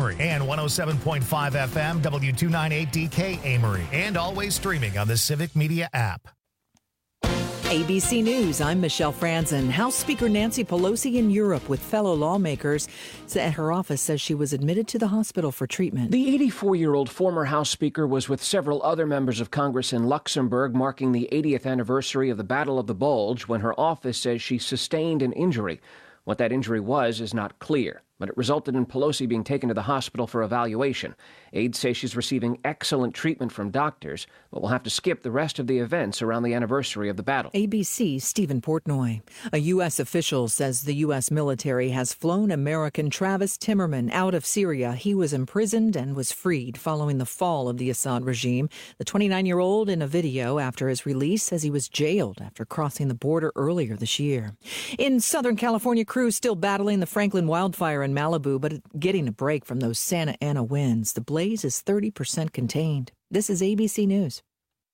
Amory, and 107.5 FM W298DK Amory, and always streaming on the Civic Media app. ABC News, I'm Michelle Franzen. House Speaker Nancy Pelosi in Europe with fellow lawmakers. Her office says she was admitted to the hospital for treatment. The 84-year-old former House Speaker was with several other members of Congress in Luxembourg marking the 80th anniversary of the Battle of the Bulge when her office says she sustained an injury. What that injury was is not clear, but it resulted in Pelosi being taken to the hospital for evaluation. Aides say she's receiving excellent treatment from doctors, but will have to skip the rest of the events around the anniversary of the battle. ABC's Stephen Portnoy. A U.S. official says the U.S. military has flown American Travis Timmerman out of Syria. He was imprisoned and was freed following the fall of the Assad regime. The 29-year-old in a video after his release says he was jailed after crossing the border earlier this year. In Southern California, crews still battling the Franklin wildfire in Malibu, but getting a break from those Santa Ana winds. The blaze is 30% contained. This is ABC News.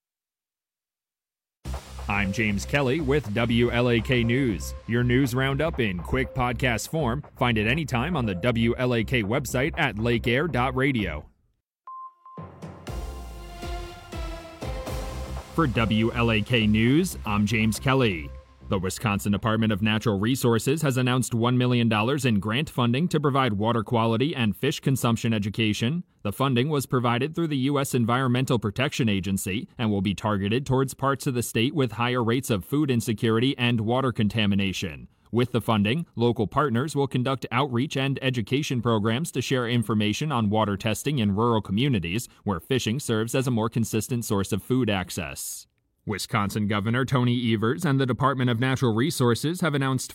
I'm James Kelly with WLAK News. Your news roundup in quick podcast form. Find it anytime on the WLAK website at lakeair.radio. For WLAK News, I'm James Kelly. The Wisconsin Department of Natural Resources has announced $1 million in grant funding to provide water quality and fish consumption education. The funding was provided through the U.S. Environmental Protection Agency and will be targeted towards parts of the state with higher rates of food insecurity and water contamination. With the funding, local partners will conduct outreach and education programs to share information on water testing in rural communities where fishing serves as a more consistent source of food access. Wisconsin Governor Tony Evers and the Department of Natural Resources have announced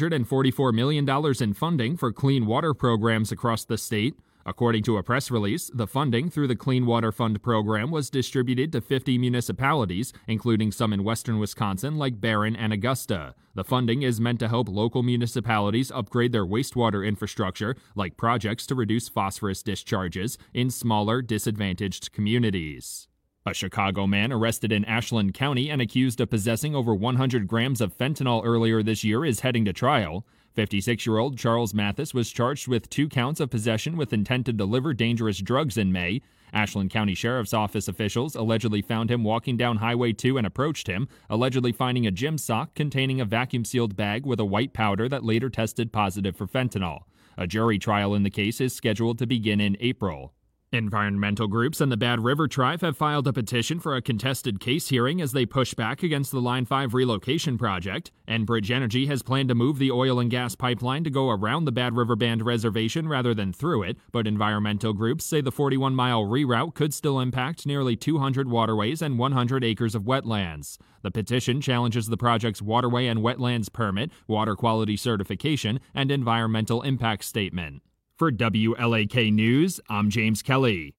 $444 million in funding for clean water programs across the state. According to a press release, the funding through the Clean Water Fund program was distributed to 50 municipalities, including some in western Wisconsin like Barron and Augusta. The funding is meant to help local municipalities upgrade their wastewater infrastructure, like projects to reduce phosphorus discharges in smaller, disadvantaged communities. A Chicago man arrested in Ashland County and accused of possessing over 100 grams of fentanyl earlier this year is heading to trial. 56-year-old Charles Mathis was charged with 2 counts of possession with intent to deliver dangerous drugs in May. Ashland County Sheriff's Office officials allegedly found him walking down Highway 2 and approached him, allegedly finding a gym sock containing a vacuum-sealed bag with a white powder that later tested positive for fentanyl. A jury trial in the case is scheduled to begin in April. Environmental groups and the Bad River Tribe have filed a petition for a contested case hearing as they push back against the Line 5 relocation project. Enbridge Energy has planned to move the oil and gas pipeline to go around the Bad River Band reservation rather than through it, but environmental groups say the 41-mile reroute could still impact nearly 200 waterways and 100 acres of wetlands. The petition challenges the project's waterway and wetlands permit, water quality certification, and environmental impact statement. For WLAK News, I'm James Kelly.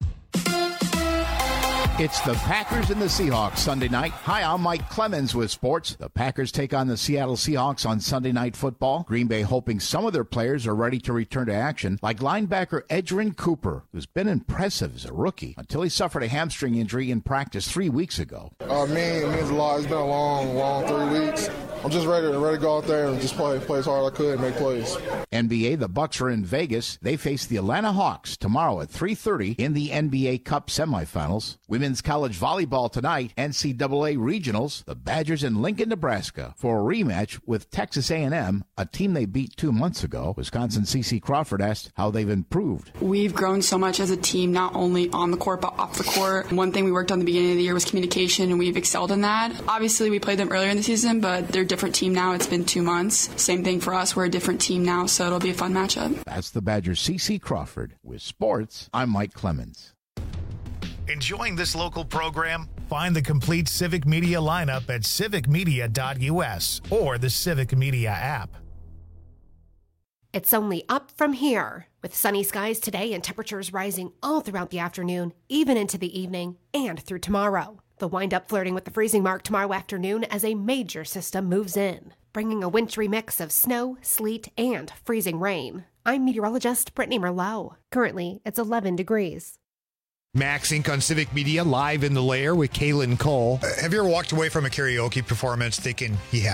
It's the Packers and the Seahawks Sunday night. Hi, I'm Mike Clemens with sports. The Packers take on the Seattle Seahawks on Sunday Night Football. Green Bay hoping some of their players are ready to return to action, like linebacker Edgerrin Cooper, who's been impressive as a rookie until he suffered a hamstring injury in practice 3 weeks ago. It means a lot. It's been a long 3 weeks. I'm just ready to go out there and just play as hard as I could and make plays. NBA, the Bucks are in Vegas. They face the Atlanta Hawks tomorrow at 3:30 in the NBA Cup semifinals. Women's college volleyball tonight, NCAA regionals, the Badgers in Lincoln, Nebraska, for a rematch with Texas A&M, a team they beat 2 months ago. Wisconsin CC Crawford asked how they've improved. We've grown so much as a team, not only on the court but off the court. One thing we worked on at the beginning of the year was communication, and we've excelled in that. Obviously, we played them earlier in the season, but they're a different team now. It's been 2 months. Same thing for us. We're a different team now, so it'll be a fun matchup. That's the Badgers CC Crawford. With sports, I'm Mike Clemens. Enjoying this local program? Find the complete Civic Media lineup at civicmedia.us or the Civic Media app. It's only up from here, with sunny skies today and temperatures rising all throughout the afternoon, even into the evening and through tomorrow. They'll wind up flirting with the freezing mark tomorrow afternoon as a major system moves in, bringing a wintry mix of snow, sleet, and freezing rain. I'm meteorologist Brittany Merlot. Currently, it's 11 degrees. Max Inc. on Civic Media, live in the lair with Kaylin Cole. Have you ever walked away from a karaoke performance thinking, yeah,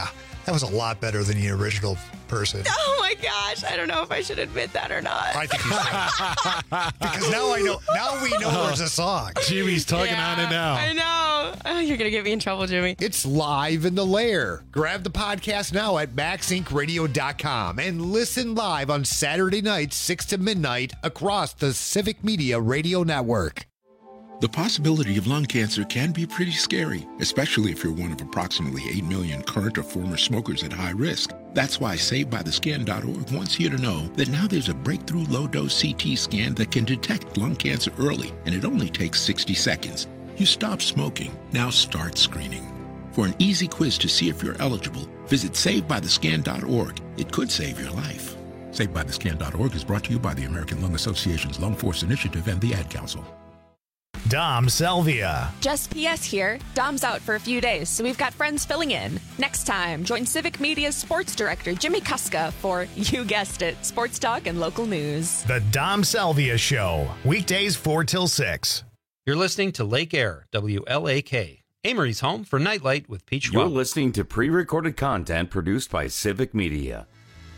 That was a lot better than the original person. Oh my gosh, I don't know if I should admit that or not. I think you should. Because now I know. Now we know there's a song. Jimmy's talking on it now. I know. Oh, you're going to get me in trouble, Jimmy. It's live in the lair. Grab the podcast now at MaxIncRadio.com and listen live on Saturday nights, 6 to midnight, across the Civic Media Radio Network. The possibility of lung cancer can be pretty scary, especially if you're one of approximately 8 million current or former smokers at high risk. That's why SaveByTheScan.org wants you to know that now there's a breakthrough low-dose CT scan that can detect lung cancer early, and it only takes 60 seconds. You stop smoking. Now start screening. For an easy quiz to see if you're eligible, visit SaveByTheScan.org. It could save your life. SaveByTheScan.org is brought to you by the American Lung Association's Lung Force Initiative and the Ad Council. Dom Selvia. Just PS here. Dom's out for a few days, so we've got friends filling in. Next time, join Civic Media's sports director, Jimmy Kuska, for, you guessed it, sports talk and local news. The Dom Selvia Show. Weekdays 4 till 6. You're listening to Lake Air, WLAK. Amory's home for Nightlight with Pete Schwab. You're listening to pre-recorded content produced by Civic Media.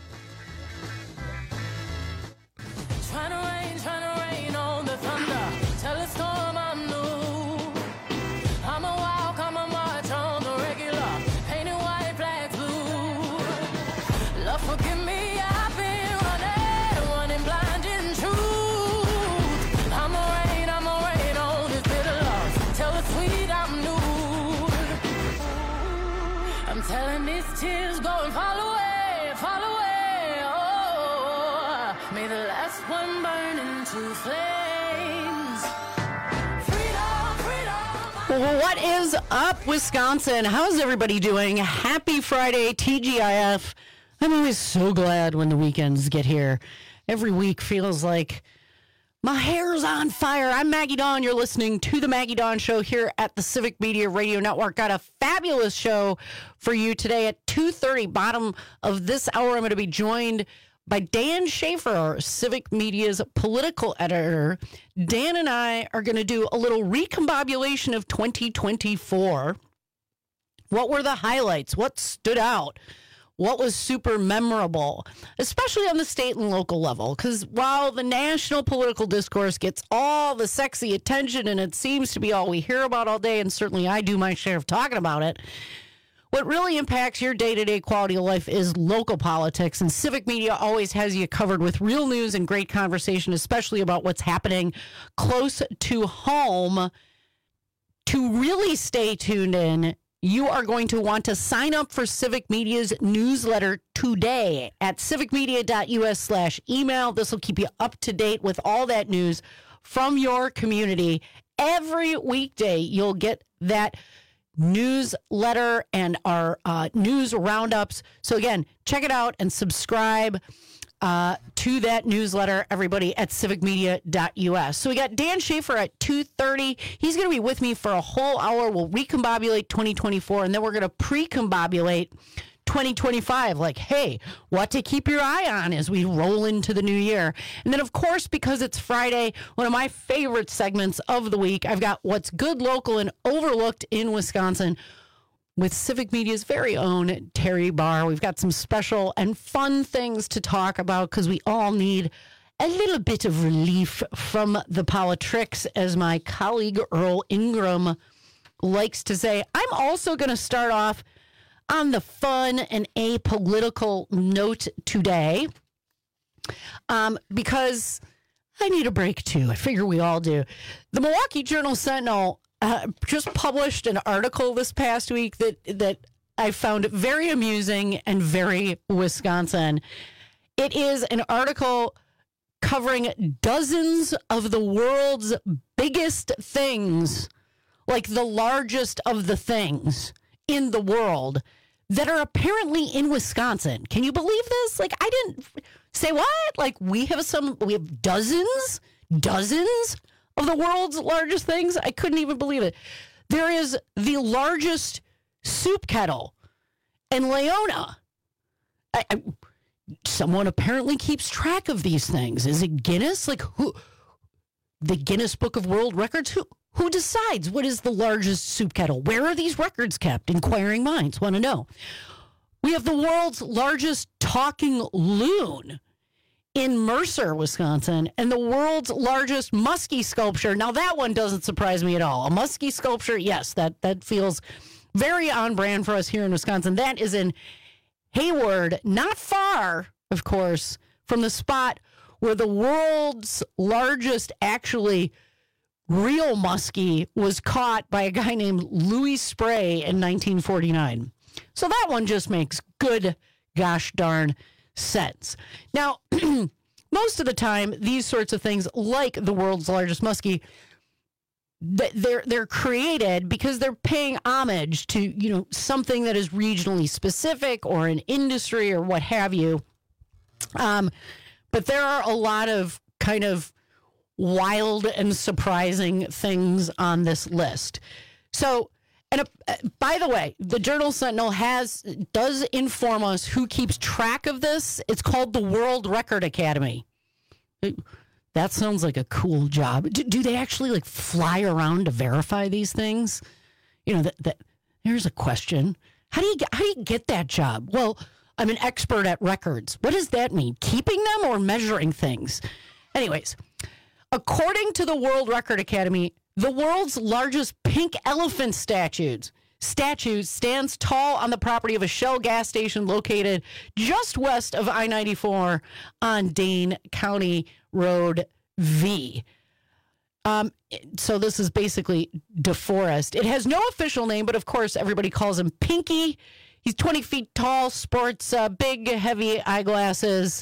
Telling these tears go and fall away, oh, may the last one burn into flames. Freedom. What is up, Wisconsin? How's everybody doing? Happy Friday, TGIF. I'm always so glad when the weekends get here. Every week feels like my hair's on fire. I'm Maggie Dawn. You're listening to the Maggie Dawn Show here at the Civic Media Radio Network. Got a fabulous show for you today at 2:30. Bottom of this hour, I'm going to be joined by Dan Schaefer, Civic Media's political editor. Dan and I are going to do a little recombobulation of 2024. What were the highlights? What stood out? What was super memorable, especially on the state and local level? Because while the national political discourse gets all the sexy attention and it seems to be all we hear about all day, and certainly I do my share of talking about it, what really impacts your day-to-day quality of life is local politics, and Civic Media always has you covered with real news and great conversation, especially about what's happening close to home. To really stay tuned in, you are going to want to sign up for Civic Media's newsletter today at civicmedia.us/email. This will keep you up to date with all that news from your community. Every weekday, you'll get that newsletter and our news roundups. So again, check it out and subscribe to that newsletter, everybody, at civicmedia.us. So we got Dan Schaefer at 2:30. He's going to be with me for a whole hour. We'll recombobulate 2024, and then we're going to pre-combobulate 2025. Like, hey, what to keep your eye on as we roll into the new year. And then, of course, because it's Friday, one of my favorite segments of the week, I've got what's good, local, and overlooked in Wisconsin with Civic Media's very own Terry Barr. We've got some special and fun things to talk about because we all need a little bit of relief from the politricks, as my colleague Earl Ingram likes to say. I'm also going to start off on the fun and apolitical note today because I need a break too. I figure we all do. The Milwaukee Journal-Sentinel just published an article this past week that I found very amusing and very Wisconsin. It is an article covering dozens of the world's biggest things, like the largest of the things in the world that are apparently in Wisconsin. Can you believe this? Like, I didn't say what? Like, we have dozens of the world's largest things. I couldn't even believe it. There is the largest soup kettle in Leona. Someone apparently keeps track of these things. Is it Guinness? Like, who? The Guinness Book of World Records? Who decides what is the largest soup kettle? Where are these records kept? Inquiring minds want to know. We have the world's largest talking loon in Mercer, Wisconsin, and the world's largest muskie sculpture. Now, that one doesn't surprise me at all. A muskie sculpture, yes, that feels very on brand for us here in Wisconsin. That is in Hayward, not far, of course, from the spot where the world's largest actually real muskie was caught by a guy named Louis Spray in 1949. So that one just makes good gosh darn sense. Now, most of the time, these sorts of things, like the world's largest muskie, they're created because they're paying homage to, something that is regionally specific or an industry or what have you. But there are a lot of kind of wild and surprising things on this list. So, and by the way, the Journal Sentinel does inform us who keeps track of this. It's called the World Record Academy. That sounds like a cool job. Do they actually fly around to verify these things? Here's a question. How do you get that job? Well, I'm an expert at records. What does that mean? Keeping them or measuring things? Anyways, according to the World Record Academy, the world's largest pink elephant statue stands tall on the property of a Shell gas station located just west of I-94 on Dane County Road V. So this is basically DeForest. It has no official name, but of course everybody calls him Pinky. He's 20 feet tall, sports big, heavy eyeglasses.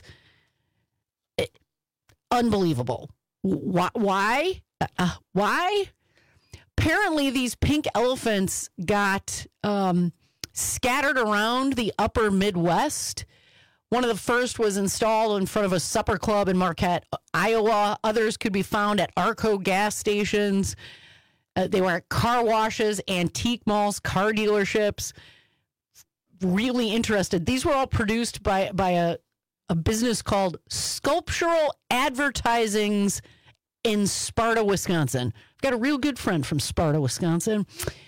Unbelievable. Why? Why? Apparently, these pink elephants got scattered around the upper Midwest. One of the first was installed in front of a supper club in Marquette, Iowa. Others could be found at Arco gas stations. They were at car washes, antique malls, car dealerships. Really interested. These were all produced by a business called Sculptural Advertisings in Sparta, Wisconsin. I've got a real good friend from Sparta, Wisconsin.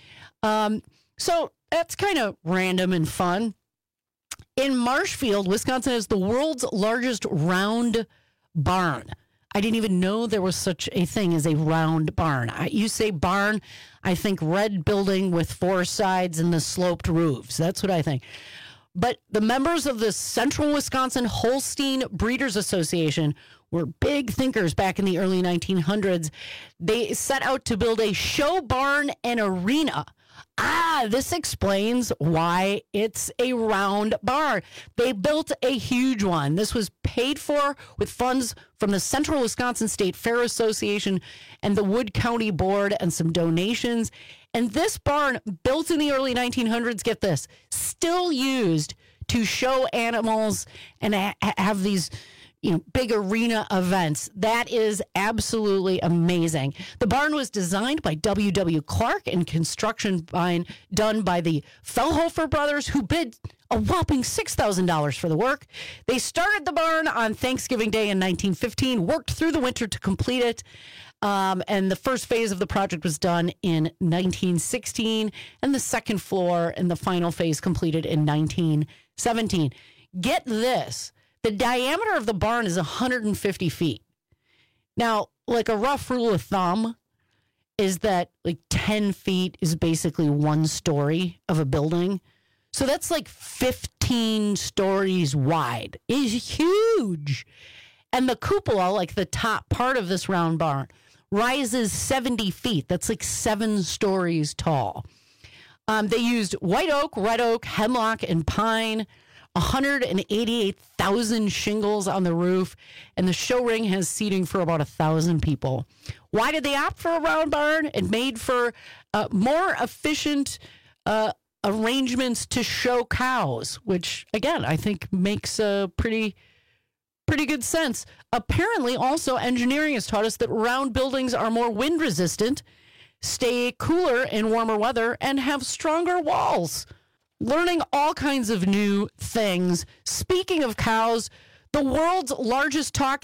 So that's kind of random and fun. In Marshfield, Wisconsin is the world's largest round barn. I didn't even know there was such a thing as a round barn. You say barn, I think red building with four sides and the sloped roofs. That's what I think. But the members of the Central Wisconsin Holstein Breeders Association were big thinkers back in the early 1900s. They set out to build a show barn and arena. This explains why it's a round barn. They built a huge one. This was paid for with funds from the Central Wisconsin State Fair Association and the Wood County Board and some donations. And this barn, built in the early 1900s, get this, still used to show animals and have these big arena events. That is absolutely amazing. The barn was designed by W.W. Clark and construction done by the Fellhofer brothers, who bid a whopping $6,000 for the work. They started the barn on Thanksgiving Day in 1915, worked through the winter to complete it. And the first phase of the project was done in 1916, and the second floor and the final phase completed in 1917. Get this. The diameter of the barn is 150 feet. Now, a rough rule of thumb is that 10 feet is basically one story of a building. So that's 15 stories wide. It's huge. And the cupola, the top part of this round barn, rises 70 feet. That's 7 stories tall. They used white oak, red oak, hemlock, and pine. 188,000 shingles on the roof, and the show ring has seating for about 1,000 people. Why did they opt for a round barn? It made for more efficient arrangements to show cows, which, again, I think makes a pretty good sense. Apparently, also, engineering has taught us that round buildings are more wind resistant, stay cooler in warmer weather, and have stronger walls. Learning all kinds of new things. Speaking of cows, the world's largest talking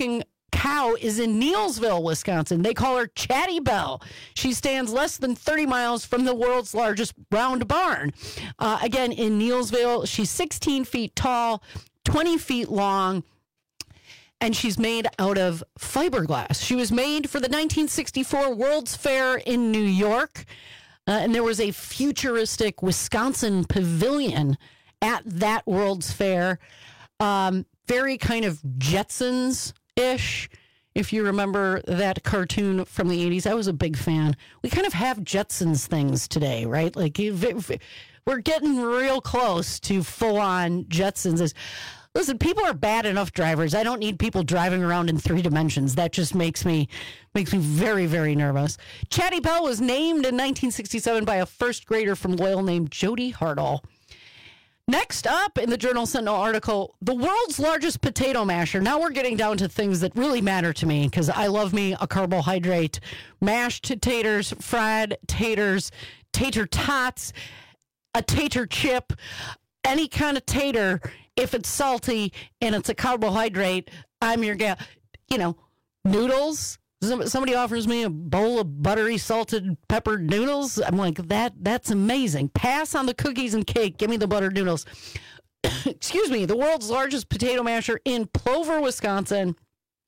cow is in Neillsville, Wisconsin. They call her Chatty Belle. She stands less than 30 miles from the world's largest round barn. Again, in Neillsville, she's 16 feet tall, 20 feet long, and she's made out of fiberglass. She was made for the 1964 World's Fair in New York, and there was a futuristic Wisconsin pavilion at that World's Fair. Very kind of Jetsons-ish, if you remember that cartoon from the 80s. I was a big fan. We kind of have Jetsons things today, right? Like, we're getting real close to full-on Jetsons. Listen, people are bad enough drivers. I don't need people driving around in 3 dimensions. That just makes me very, very nervous. Chatty Belle was named in 1967 by a first grader from Loyal named Jody Hartle. Next up in the Journal Sentinel article, the world's largest potato masher. Now we're getting down to things that really matter to me because I love me a carbohydrate. Mashed taters, fried taters, tater tots, a tater chip, any kind of tater. If it's salty and it's a carbohydrate, I'm your gal. You know, noodles. Somebody offers me a bowl of buttery, salted, peppered noodles. I'm like, that's amazing. Pass on the cookies and cake. Give me the buttered noodles. Excuse me. The world's largest potato masher in Plover, Wisconsin.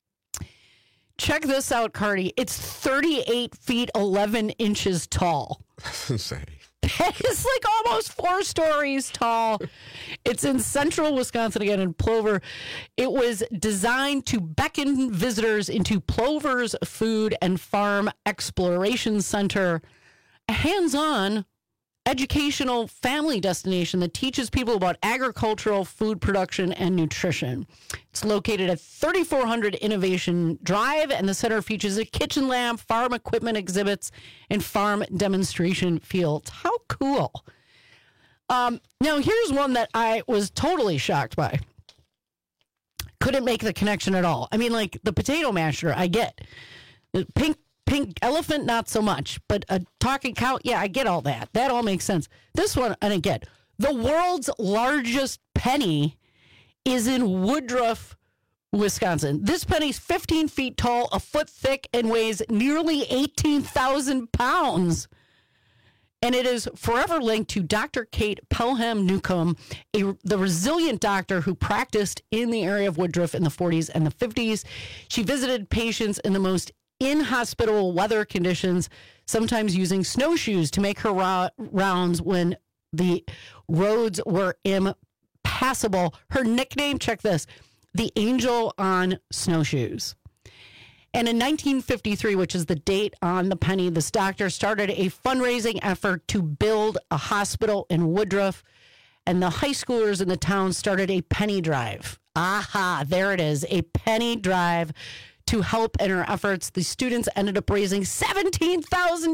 Check this out, Cardi. It's 38 feet, 11 inches tall. That's insane. It's like almost 4 stories tall. It's in central Wisconsin, again, in Plover. It was designed to beckon visitors into Plover's Food and Farm Exploration Center, a hands-on educational family destination that teaches people about agricultural food production and nutrition. It's located at 3400 Innovation Drive, and the center features a kitchen lab, farm equipment exhibits, and farm demonstration fields. How cool. Now, here's one that I was totally shocked by. Couldn't make the connection at all. I mean, like, the potato masher, I get. Pink elephant, not so much. But a talking cow, yeah, I get all that. That all makes sense. This one, and again, the world's largest penny is in Woodruff, Wisconsin. This penny's 15 feet tall, a foot thick, and weighs nearly 18,000 pounds. And it is forever linked to Dr. Kate Pelham Newcomb, the resilient doctor who practiced in the area of Woodruff in the 40s and the 50s. She visited patients in the most inhospitable weather conditions, sometimes using snowshoes to make her rounds when the roads were impassable. Her nickname, check this, the Angel on Snowshoes. And in 1953, which is the date on the penny, this doctor started a fundraising effort to build a hospital in Woodruff, and the high schoolers in the town started a penny drive. Aha, there it is, a penny drive to help in her efforts. The students ended up raising $17,000 in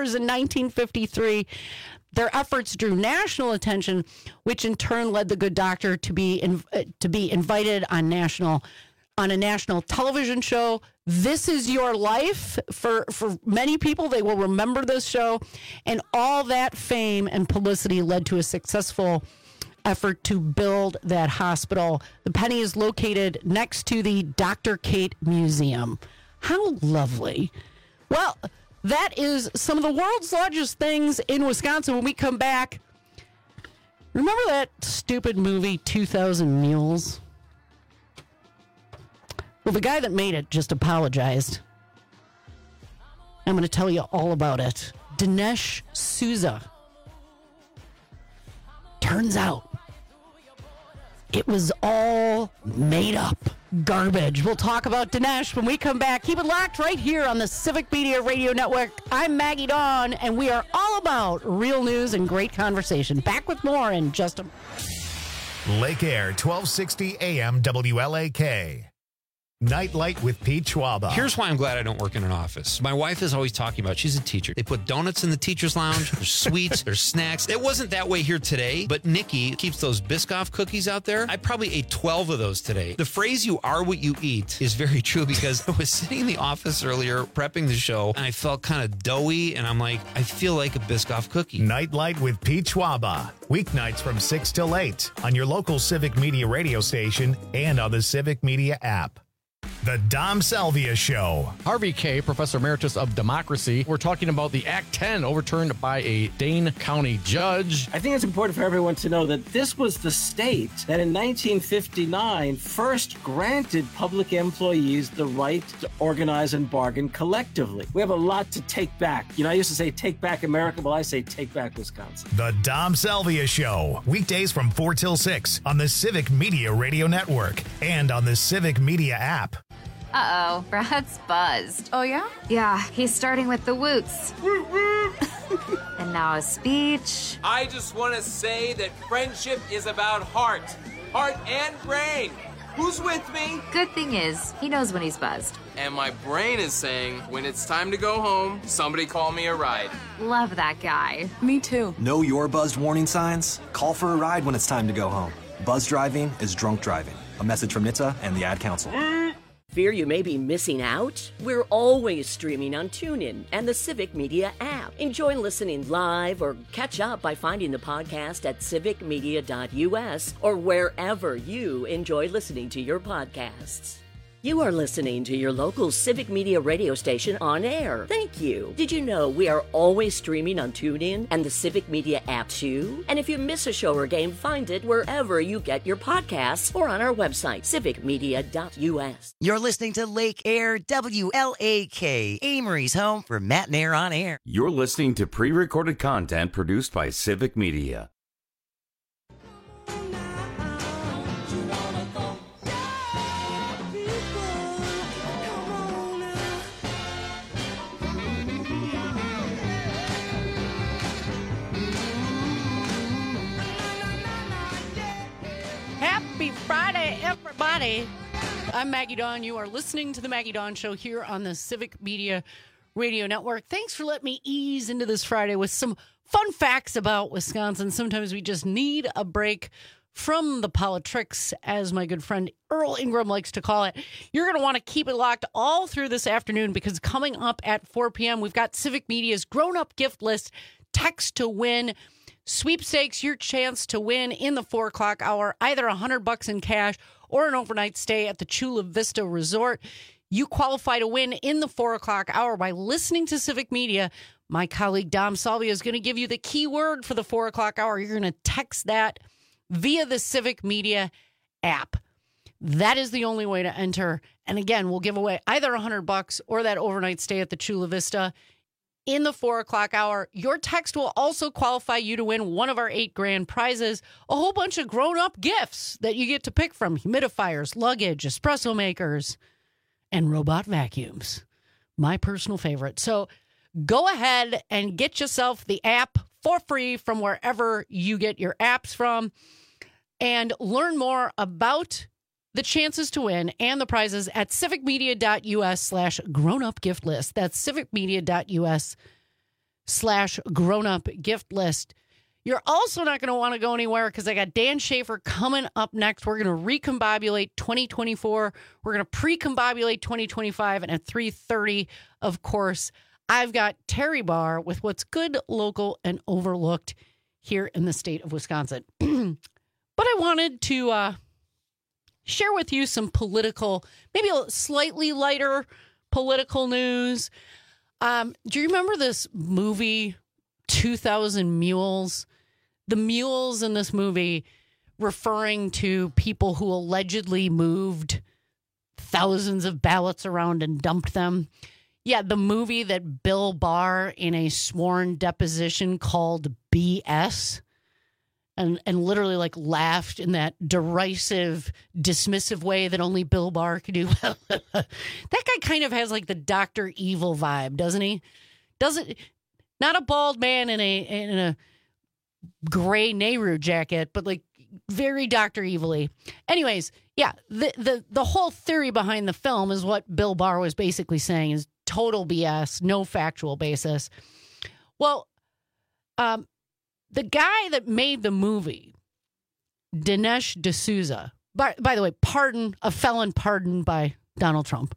1953. Their efforts drew national attention, which in turn led the good doctor to be invited on a national television show. This Is Your Life. For many people, they will remember this show. And all that fame and publicity led to a successful effort to build that hospital. The penny is located next to the Dr. Kate Museum. How lovely. Well, that is some of the world's largest things in Wisconsin. When we come back, remember that stupid movie, 2,000 Mules? Well, the guy that made it just apologized. I'm going to tell you all about it. Dinesh Souza. Turns out it was all made up garbage. We'll talk about Dinesh when we come back. Keep it locked right here on the Civic Media Radio Network. I'm Maggie Dawn, and we are all about real news and great conversation. Back with more in just a moment. Lake Air, 1260 AM WLAK. Nightlight with Pete Schwaba. Here's why I'm glad I don't work in an office. My wife is always talking about, she's a teacher. They put donuts in the teacher's lounge. There's sweets. There's snacks. It wasn't that way here today, but Nikki keeps those Biscoff cookies out there. I probably ate 12 of those today. The phrase, you are what you eat, is very true because I was sitting in the office earlier prepping the show, and I felt kind of doughy, and I'm like, I feel like a Biscoff cookie. Nightlight with Pete Schwaba. Weeknights from 6 till 8 on your local Civic Media radio station and on the Civic Media app. The Dom Salvia Show. Harvey K., Professor Emeritus of Democracy. We're talking about the Act 10 overturned by a Dane County judge. I think it's important for everyone to know that this was the state that in 1959 first granted public employees the right to organize and bargain collectively. We have a lot to take back. You know, I used to say take back America. Well, I say take back Wisconsin. The Dom Salvia Show. Weekdays from 4 till 6 on the Civic Media Radio Network and on the Civic Media app. Uh-oh, Brad's buzzed. Oh, yeah? Yeah, he's starting with the woots. And now a speech. I just want to say that friendship is about heart and brain. Who's with me? Good thing is, he knows when he's buzzed. And my brain is saying, when it's time to go home, somebody call me a ride. Love that guy. Me too. Know your buzzed warning signs? Call for a ride when it's time to go home. Buzz driving is drunk driving. A message from NHTSA and the Ad Council. Fear you may be missing out? We're always streaming on TuneIn and the Civic Media app. Enjoy listening live or catch up by finding the podcast at civicmedia.us or wherever you enjoy listening to your podcasts. You are listening to your local Civic Media radio station on air. Thank you. Did you know we are always streaming on TuneIn and the Civic Media app too? And if you miss a show or game, find it wherever you get your podcasts or on our website, civicmedia.us. You're listening to Lake Air WLAK, Amory's home for Matt and Air on Air. You're listening to pre-recorded content produced by Civic Media. Happy Friday, everybody. I'm Maggie Dawn. You are listening to the Maggie Dawn Show here on the Civic Media Radio Network. Thanks for letting me ease into this Friday with some fun facts about Wisconsin. Sometimes we just need a break from the politics, as my good friend Earl Ingram likes to call it. You're going to want to keep it locked all through this afternoon because coming up at 4 p.m., we've got Civic Media's grown-up gift list, text to win. Sweepstakes, your chance to win in the 4 o'clock hour, either $100 in cash or an overnight stay at the Chula Vista Resort. You qualify to win in the 4 o'clock hour by listening to Civic Media. My colleague Dom Salvia is going to give you the key word for the 4 o'clock hour. You're going to text that via the Civic Media app. That is the only way to enter. And again, we'll give away either $100 or that overnight stay at the Chula Vista in the 4 o'clock hour. Your text will also qualify you to win one of our 8 grand prizes, a whole bunch of grown-up gifts that you get to pick from: humidifiers, luggage, espresso makers, and robot vacuums. My personal favorite. So go ahead and get yourself the app for free from wherever you get your apps from and learn more about the chances to win and the prizes at civicmedia.us/grown-up gift list. That's civicmedia.us/grown-up gift list. You're also not going to want to go anywhere because I got Dan Schaefer coming up next. We're going to recombobulate 2024. We're going to pre-combobulate 2025. And at 3:30, of course, I've got Terry Barr with what's good, local, and overlooked here in the state of Wisconsin. But I wanted to share with you some political, maybe a slightly lighter political news. Do you remember this movie, 2000 Mules? The mules in this movie referring to people who allegedly moved thousands of ballots around and dumped them. Yeah, the movie that Bill Barr in a sworn deposition called BS. And literally like laughed in that derisive, dismissive way that only Bill Barr could do. That guy kind of has like the Dr. Evil vibe, doesn't he? Not a bald man in a gray Nehru jacket, but like very Dr. Evil-y. Anyways, yeah, the whole theory behind the film is what Bill Barr was basically saying is total BS, no factual basis. Well, the guy that made the movie, Dinesh D'Souza, by the way, a felon pardoned by Donald Trump.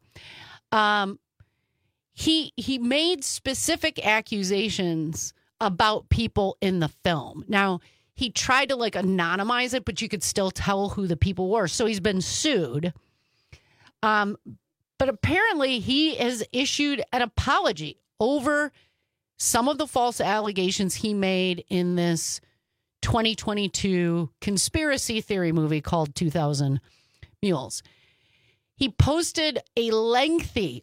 He made specific accusations about people in the film. Now, he tried to like anonymize it, but you could still tell who the people were. So he's been sued. But apparently he has issued an apology over some of the false allegations he made in this 2022 conspiracy theory movie called 2000 Mules. He posted a lengthy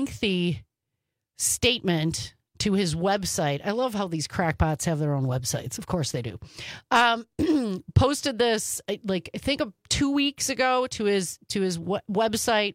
statement to his website. I love how these crackpots have their own websites. Of course they do. Posted this, like, I think 2 weeks ago to his website,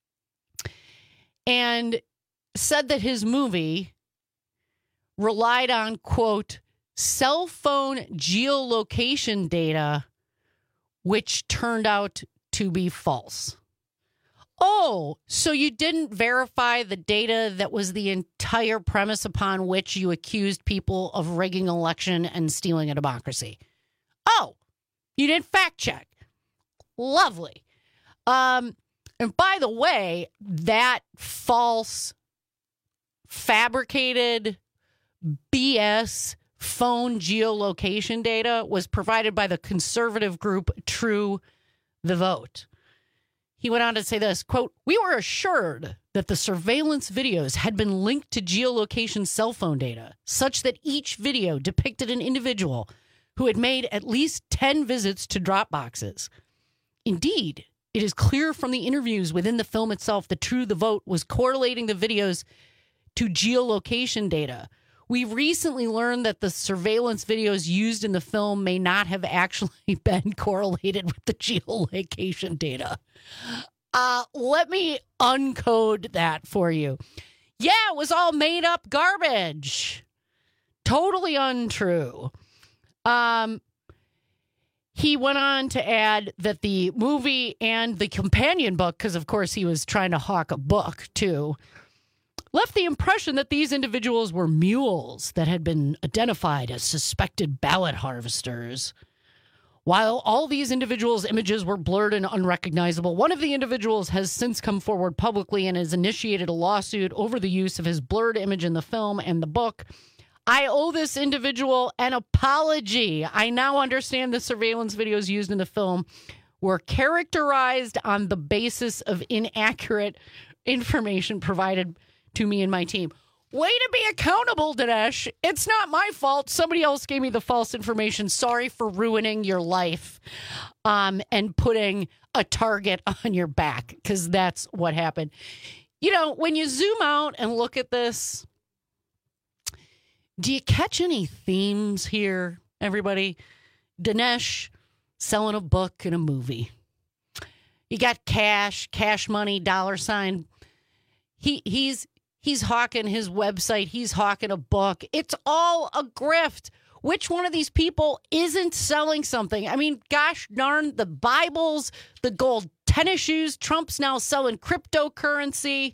and said that his movie relied on, quote, cell phone geolocation data, which turned out to be false. Oh, so you didn't verify the data that was the entire premise upon which you accused people of rigging an election and stealing a democracy. Oh, you didn't fact check. Lovely. And by the way, that false, fabricated BS phone geolocation data was provided by the conservative group True the Vote. He went on to say this, quote, "We were assured that the surveillance videos had been linked to geolocation cell phone data, such that each video depicted an individual who had made at least 10 visits to drop boxes. Indeed, it is clear from the interviews within the film itself that True the Vote was correlating the videos to geolocation data. We recently learned that the surveillance videos used in the film may not have actually been correlated with the geolocation data." Let me uncode that for you. Yeah, it was all made up garbage. Totally untrue. He went on to add that the movie and the companion book, because of course he was trying to hawk a book too, left the impression that these individuals were mules that had been identified as suspected ballot harvesters. While all these individuals' images were blurred and unrecognizable, one of the individuals has since come forward publicly and has initiated a lawsuit over the use of his blurred image in the film and the book. I owe this individual an apology. I now understand the surveillance videos used in the film were characterized on the basis of inaccurate information provided to me and my team. Way to be accountable, Dinesh. It's not my fault. Somebody else gave me the false information. Sorry for ruining your life and putting a target on your back, because that's what happened. You know, when you zoom out and look at this, do you catch any themes here, everybody? Dinesh selling a book and a movie. You got cash money, $. He's hawking his website. He's hawking a book. It's all a grift. Which one of these people isn't selling something? I mean, gosh darn, the Bibles, the gold tennis shoes. Trump's now selling cryptocurrency.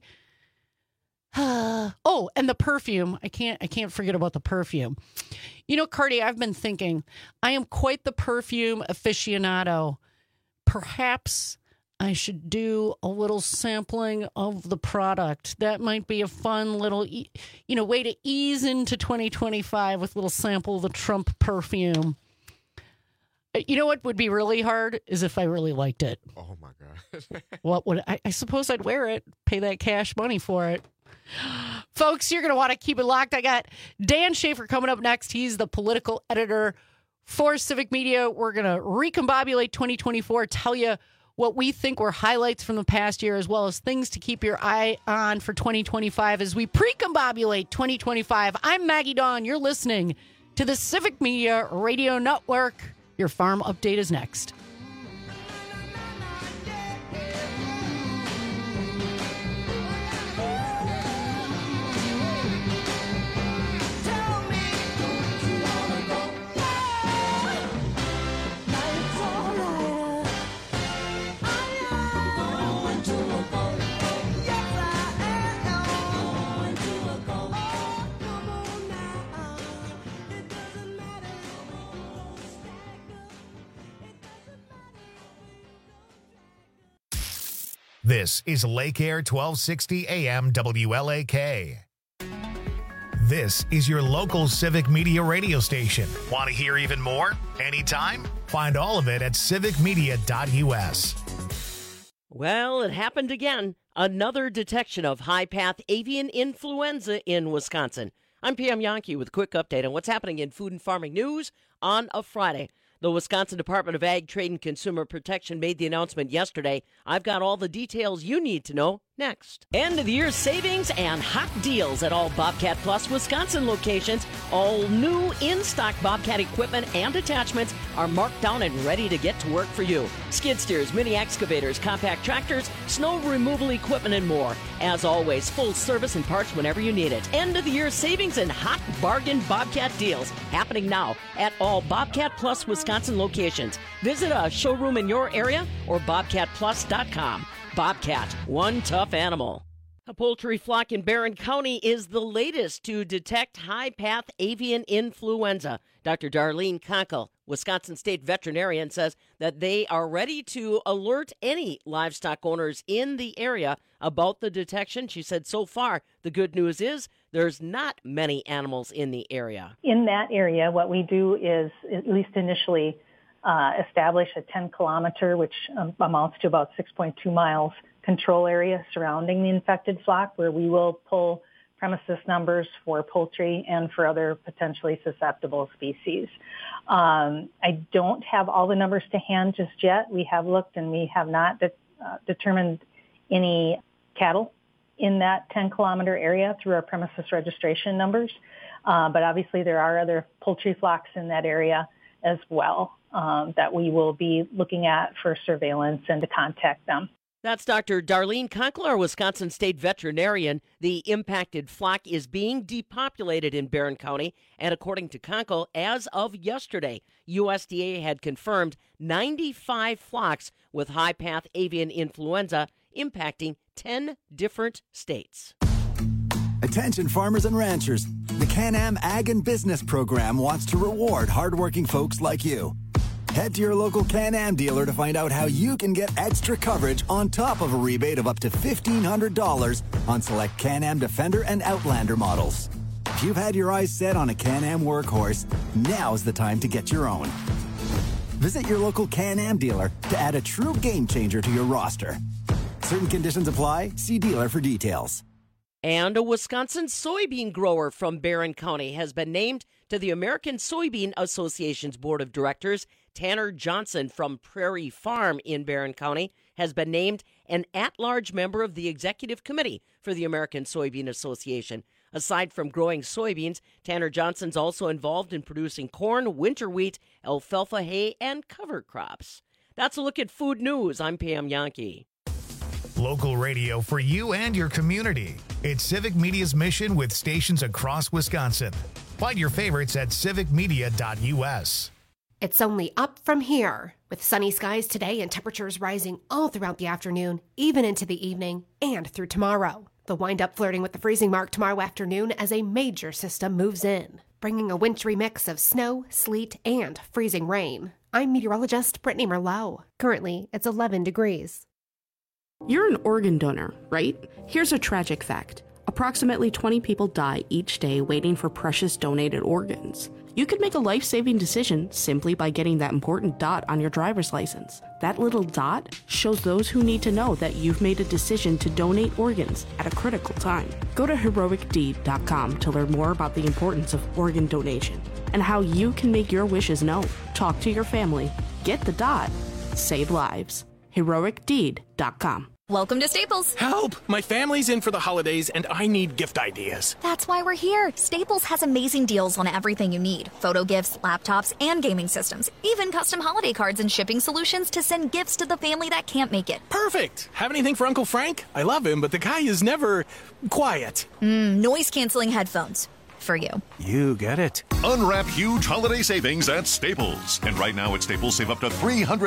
Oh, and the perfume. I can't forget about the perfume. You know, Cardi, I've been thinking, I am quite the perfume aficionado. Perhaps I should do a little sampling of the product. That might be a fun little, way to ease into 2025 with a little sample of the Trump perfume. You know what would be really hard is if I really liked it. Oh, my God. What would I suppose I'd wear it, pay that cash money for it. Folks, you're going to want to keep it locked. I got Dan Schaefer coming up next. He's the political editor for Civic Media. We're going to recombobulate 2024, tell you what we think were highlights from the past year, as well as things to keep your eye on for 2025 as we precombobulate 2025. I'm Maggie Dawn. You're listening to the Civic Media Radio Network. Your farm update is next. This is Lake Air 1260 AM WLAK. This is your local Civic Media radio station. Want to hear even more? Anytime? Find all of it at civicmedia.us. Well, it happened again. another detection of high-path avian influenza in Wisconsin. I'm Pam Yankee with a quick update on what's happening in food and farming news on a Friday. The Wisconsin Department of Ag, Trade, and Consumer Protection made the announcement yesterday. I've got all the details you need to know next. End of the year savings and hot deals at all Bobcat Plus Wisconsin locations. All new in-stock Bobcat equipment and attachments are marked down and ready to get to work for you. Skid steers, mini excavators, compact tractors, snow removal equipment, and more. As always, full service and parts whenever you need it. End of the year savings and hot bargain Bobcat deals happening now at all Bobcat Plus Wisconsin locations. Visit a showroom in your area or bobcatplus.com. Bobcat, one tough animal. A poultry flock in Barron County is the latest to detect high-path avian influenza. Dr. Darlene Konkel, Wisconsin State veterinarian, says that they are ready to alert any livestock owners in the area about the detection. She said so far, the good news is there's not many animals in the area. In that area, what we do is, at least initially, establish a 10-kilometer, which amounts to about 6.2 miles, control area surrounding the infected flock, where we will pull premises numbers for poultry and for other potentially susceptible species. I don't have all the numbers to hand just yet. We have looked and we have not determined any cattle in that 10-kilometer area through our premises registration numbers. But obviously there are other poultry flocks in that area as well that we will be looking at for surveillance and to contact them. That's Dr. Darlene Konkel, our Wisconsin State veterinarian. The impacted flock is being depopulated in Barron County, and according to Konkel, as of yesterday, USDA had confirmed 95 flocks with high-path avian influenza impacting 10 different states. Attention farmers and ranchers, the Can-Am Ag and Business Program wants to reward hardworking folks like you. Head to your local Can-Am dealer to find out how you can get extra coverage on top of a rebate of up to $1,500 on select Can-Am Defender and Outlander models. If you've had your eyes set on a Can-Am workhorse, now's the time to get your own. Visit your local Can-Am dealer to add a true game changer to your roster. Certain conditions apply. See dealer for details. And a Wisconsin soybean grower from Barron County has been named to the American Soybean Association's Board of Directors. Tanner Johnson from Prairie Farm in Barron County has been named an at-large member of the Executive Committee for the American Soybean Association. Aside from growing soybeans, Tanner Johnson's also involved in producing corn, winter wheat, alfalfa hay, and cover crops. That's a look at food news. I'm Pam Yankee. Local radio for you and your community. It's Civic Media's mission with stations across Wisconsin. Find your favorites at civicmedia.us. It's only up from here, with sunny skies today and temperatures rising all throughout the afternoon, even into the evening and through tomorrow. They'll wind up flirting with the freezing mark tomorrow afternoon as a major system moves in, bringing a wintry mix of snow, sleet, and freezing rain. I'm meteorologist Brittany Merlot. Currently, it's 11 degrees. You're an organ donor, right? Here's a tragic fact. Approximately 20 people die each day waiting for precious donated organs. You could make a life-saving decision simply by getting that important dot on your driver's license. That little dot shows those who need to know that you've made a decision to donate organs at a critical time. Go to heroicdeed.com to learn more about the importance of organ donation and how you can make your wishes known. Talk to your family. Get the dot. Save lives. heroicdeed.com. Welcome to Staples. Help! My family's in for the holidays and I need gift ideas. That's why we're here. Staples has amazing deals on everything you need. Photo gifts, laptops, and gaming systems. Even custom holiday cards and shipping solutions to send gifts to the family that can't make it. Perfect! Have anything for Uncle Frank? I love him, but the guy is never quiet. Noise-canceling headphones. For you. You get it. Unwrap huge holiday savings at Staples. And right now at Staples, save up to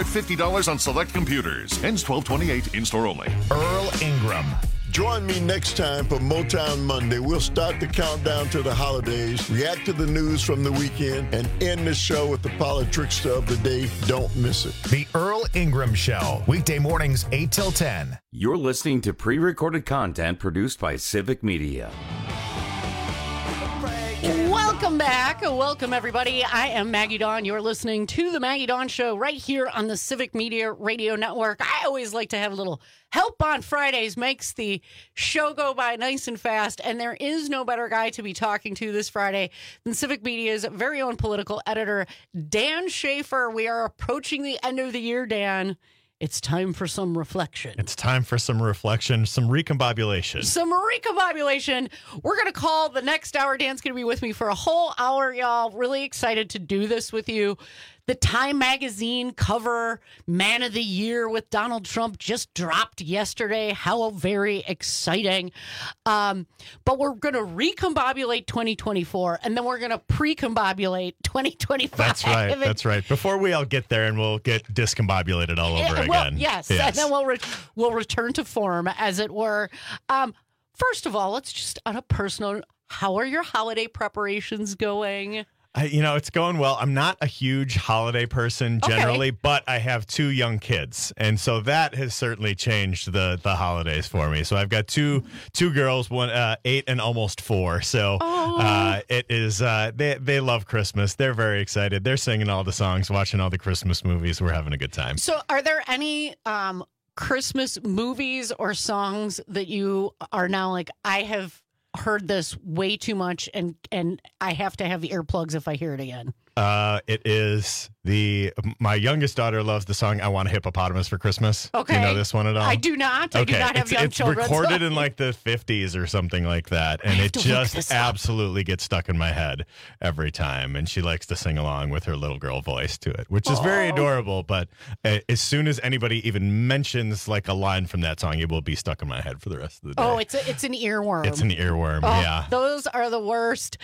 $350 on select computers. Ends 12/28, in-store only. Earl Ingram. Join me next time for Motown Monday. We'll start the countdown to the holidays, react to the news from the weekend, and end the show with the politrickster of the day. Don't miss it. The Earl Ingram Show. Weekday mornings, 8 till 10. You're listening to pre-recorded content produced by Civic Media. Welcome back. Welcome, everybody. I am Maggie Dawn. You're listening to The Maggie Dawn Show right here on the Civic Media Radio Network. I always like to have a little help on Fridays, makes the show go by nice and fast, and there is no better guy to be talking to this Friday than Civic Media's very own political editor, Dan Schaefer. We are approaching the end of the year, Dan. It's time for some reflection. It's time for some reflection, some recombobulation. We're going to call the next hour. Dan's going to be with me for a whole hour, y'all. Really excited to do this with you. The Time Magazine cover Man of the Year with Donald Trump just dropped yesterday. How very exciting. But we're going to recombobulate 2024, and then we're going to pre-combobulate 2025. That's right. Before we all get there, and we'll get discombobulated all over again. Yes. And then we'll return to form, as it were. First of all, let's just, on a personal note, how are your holiday preparations going? It's going well. I'm not a huge holiday person generally, but I have 2 young kids. And so that has certainly changed the holidays for me. So I've got two girls, one 8 and almost 4. So it is they love Christmas. They're very excited. They're singing all the songs, watching all the Christmas movies. We're having a good time. So are there any Christmas movies or songs that you are now like, I have heard this way too much and I have to have the earplugs if I hear it again? It is my youngest daughter loves the song "I Want a Hippopotamus for Christmas." Okay. Do you know this one at all? I do not. I do not have young children. It's recorded in like the 50s or something like that, and it just absolutely gets stuck in my head every time. And she likes to sing along with her little girl voice to it, which is very adorable. But as soon as anybody even mentions like a line from that song, it will be stuck in my head for the rest of the day. Oh, it's an earworm. It's an earworm. Yeah, those are the worst.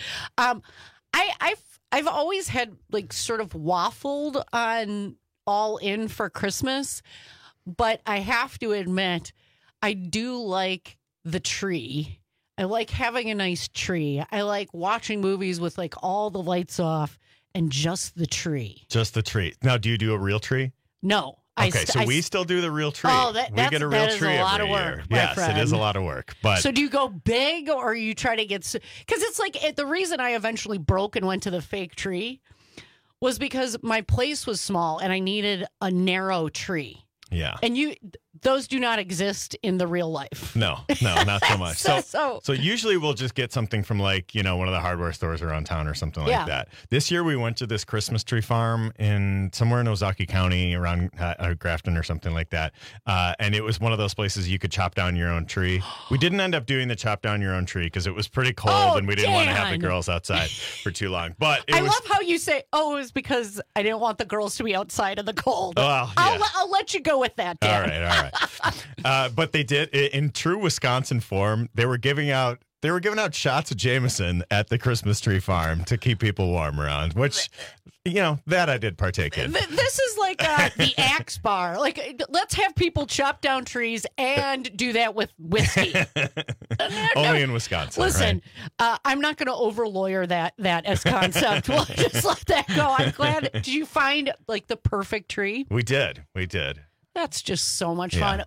I've always had like sort of waffled on All In for Christmas, but I have to admit, I do like the tree. I like having a nice tree. I like watching movies with like all the lights off and just the tree. Just the tree. Now, do you do a real tree? No. Okay, so we still do the real tree. Oh, we get a real tree every year. Yes, it is a lot of work. But so do you go big or you try to get... Because it's like the reason I eventually broke and went to the fake tree was because my place was small and I needed a narrow tree. Yeah. And those do not exist in the real life. No, not so much. So usually we'll just get something from like, one of the hardware stores around town or something like that. This year we went to this Christmas tree farm somewhere in Ozaukee County around Grafton or something like that. And it was one of those places you could chop down your own tree. We didn't end up doing the chop down your own tree because it was pretty cold and we didn't want to have the girls outside for too long. But I love how you say, it was because I didn't want the girls to be outside in the cold. Well, I'll let you go with that, Dan. All right. But they did, in true Wisconsin form, they were giving out shots of Jameson at the Christmas tree farm to keep people warm around, which, that I did partake in. This is like the Axe Bar. Like, let's have people chop down trees and do that with whiskey. Only in Wisconsin. Listen, right? I'm not going to over-lawyer that as concept. We'll just let that go. I'm glad. Did you find, like, the perfect tree? We did. That's just so much fun.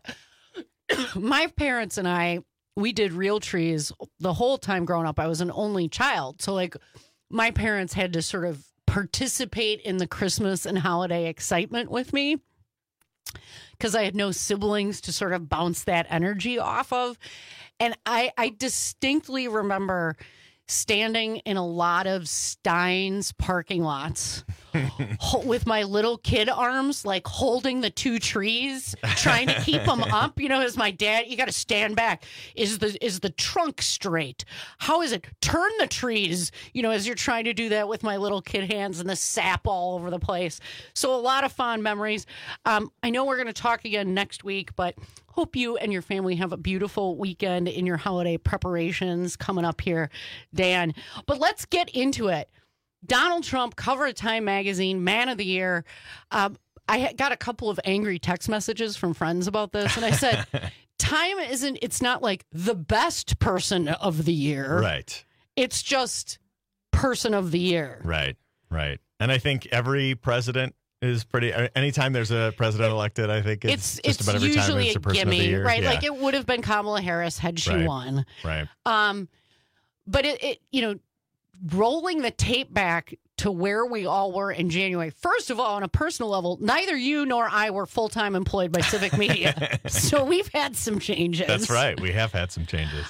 My parents and I, we did real trees the whole time growing up. I was an only child. So, like, my parents had to sort of participate in the Christmas and holiday excitement with me because I had no siblings to sort of bounce that energy off of. And I distinctly remember standing in a lot of Stein's parking lots with my little kid arms, like holding the 2 trees, trying to keep them up. As my dad, you got to stand back. Is the trunk straight? How is it? Turn the trees, as you're trying to do that with my little kid hands and the sap all over the place. So a lot of fond memories. I know we're going to talk again next week, but hope you and your family have a beautiful weekend in your holiday preparations coming up here, Dan. But let's get into it. Donald Trump, cover of Time Magazine, Man of the Year. I got a couple of angry text messages from friends about this, and I said, Time it's not like the best person of the year. Right. It's just person of the year. Right. And I think every president is pretty. Anytime there's a president elected, I think it's just about every time it's a person of the year. Right? Yeah. Like it would have been Kamala Harris had she won. Right. But it rolling the tape back to where we all were in January. First of all, on a personal level, neither you nor I were full-time employed by Civic Media. So we've had some changes. That's right. We have had some changes.